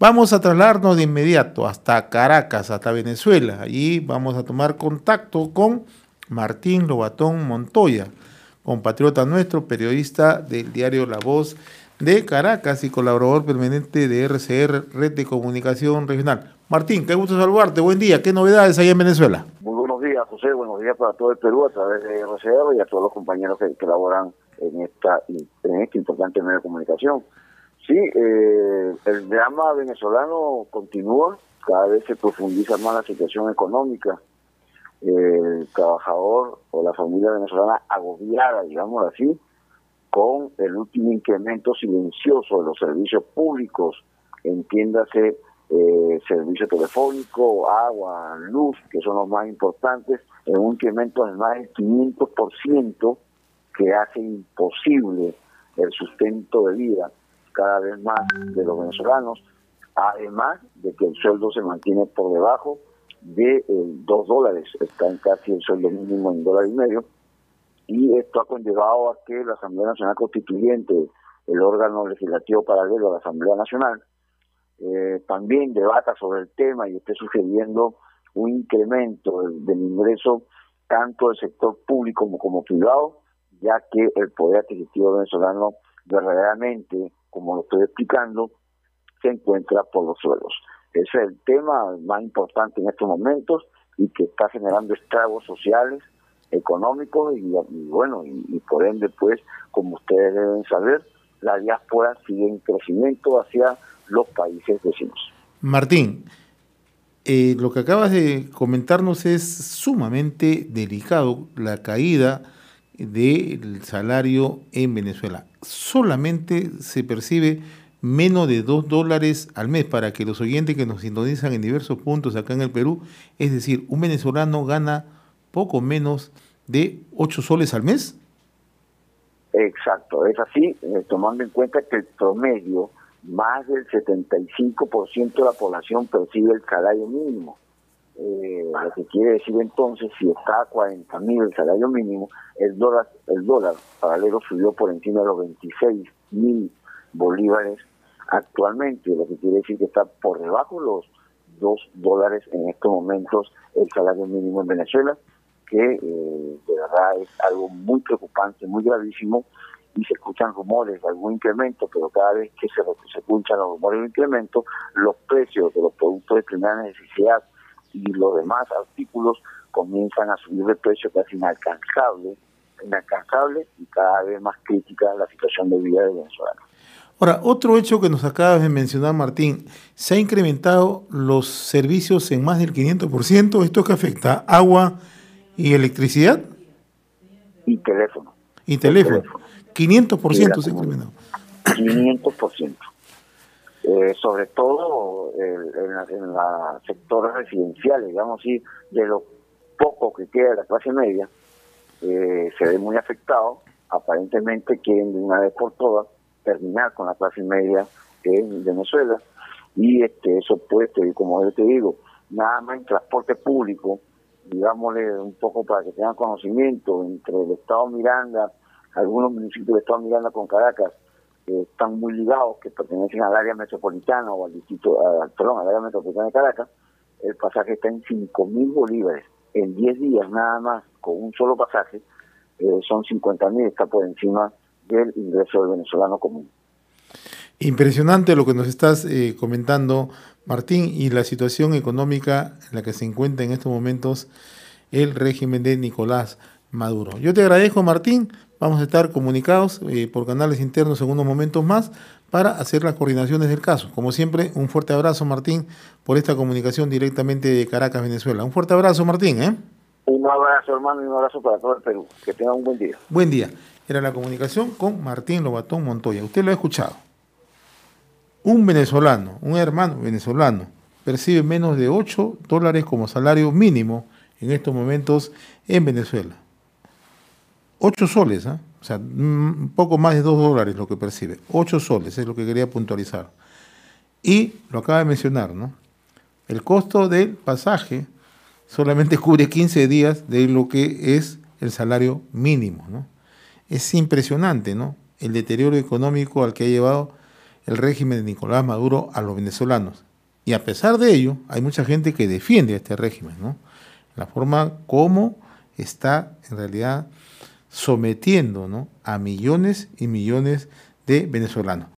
Vamos a trasladarnos de inmediato hasta Caracas, hasta Venezuela. Allí vamos a tomar contacto con Martín Lobatón Montoya, compatriota nuestro, periodista del diario La Voz de Caracas y colaborador permanente de RCR, Red de Comunicación Regional. Martín, qué gusto saludarte, buen día, ¿qué novedades hay en Venezuela? Muy buenos días, José, buenos días para todo el Perú a través de RCR y a todos los compañeros que laboran en este importante medio de comunicación. Sí, el drama venezolano continúa, cada vez se profundiza más la situación económica, el trabajador o la familia venezolana agobiada, digamos así, con el último incremento silencioso de los servicios públicos, entiéndase servicio telefónico, agua, luz, que son los más importantes, en un incremento de más del 500% que hace imposible el sustento de vida cada vez más de los venezolanos, además de que el sueldo se mantiene por debajo de $2, está en casi el sueldo mínimo en $1.50, y esto ha conllevado a que la Asamblea Nacional Constituyente, el órgano legislativo paralelo a la Asamblea Nacional, también debata sobre el tema y esté sugiriendo un incremento del ingreso tanto del sector público como privado, ya que el poder adquisitivo venezolano verdaderamente, como lo estoy explicando, se encuentra por los suelos. Ese es el tema más importante en estos momentos y que está generando estragos sociales, económicos y por ende, pues, como ustedes deben saber, la diáspora sigue en crecimiento hacia los países vecinos. Martín, lo que acabas de comentarnos es sumamente delicado, la caída del salario en Venezuela. Solamente se percibe menos de $2 al mes para que los oyentes que nos sintonizan en diversos puntos acá en el Perú, es decir, un venezolano gana poco menos de 8 soles al mes. Exacto, es así, tomando en cuenta que el promedio, más del 75% de la población percibe el salario mínimo. Lo que quiere decir entonces, si está a 40.000 el salario mínimo, el dólar paralelo subió por encima de los 26.000 bolívares actualmente, lo que quiere decir que está por debajo de los $2 en estos momentos el salario mínimo en Venezuela, que de verdad es algo muy preocupante, muy gravísimo, y se escuchan rumores de algún incremento, pero cada vez que se escuchan los rumores de incremento, los precios de los productos de primera necesidad y los demás artículos comienzan a subir de precio casi inalcanzable y cada vez más crítica la situación de vida de venezolanos. Ahora, otro hecho que nos acabas de mencionar, Martín, se ha incrementado los servicios en más del 500%, ¿esto que afecta? ¿Agua y electricidad? Y teléfono. Y teléfono. 500% se ha incrementado. 500%. Sobre todo en la sector residencial, digamos así, de lo poco que queda de la clase media, se ve muy afectado. Aparentemente quieren de una vez por todas terminar con la clase media en Venezuela, y eso puede, como yo te digo, nada más en transporte público, digámosle un poco para que tengan conocimiento, entre el Estado Miranda, algunos municipios del Estado Miranda con Caracas, están muy ligados, que pertenecen al área metropolitana o al área metropolitana de Caracas, el pasaje está en 5.000 bolívares. En 10 días nada más, con un solo pasaje, son 50.000, está por encima del ingreso del venezolano común. Impresionante lo que nos estás comentando, Martín, y la situación económica en la que se encuentra en estos momentos el régimen de Nicolás Maduro. Yo te agradezco, Martín. Vamos a estar comunicados por canales internos en unos momentos más para hacer las coordinaciones del caso. Como siempre, un fuerte abrazo, Martín, por esta comunicación directamente de Caracas, Venezuela. Un fuerte abrazo, Martín. Un abrazo, hermano, y un abrazo para todo el Perú. Que tengan un buen día. Buen día. Era la comunicación con Martín Lobatón Montoya. Usted lo ha escuchado. Un venezolano, un hermano venezolano, percibe menos de $8 como salario mínimo en estos momentos en Venezuela. 8 soles, o sea, un poco más de $2 lo que percibe. 8 soles es lo que quería puntualizar. Y lo acaba de mencionar, ¿no? El costo del pasaje solamente cubre 15 días de lo que es el salario mínimo, ¿no? Es impresionante, ¿no? El deterioro económico al que ha llevado el régimen de Nicolás Maduro a los venezolanos. Y a pesar de ello, hay mucha gente que defiende a este régimen, ¿no? La forma como está en realidad sometiendo, ¿no?, a millones y millones de venezolanos.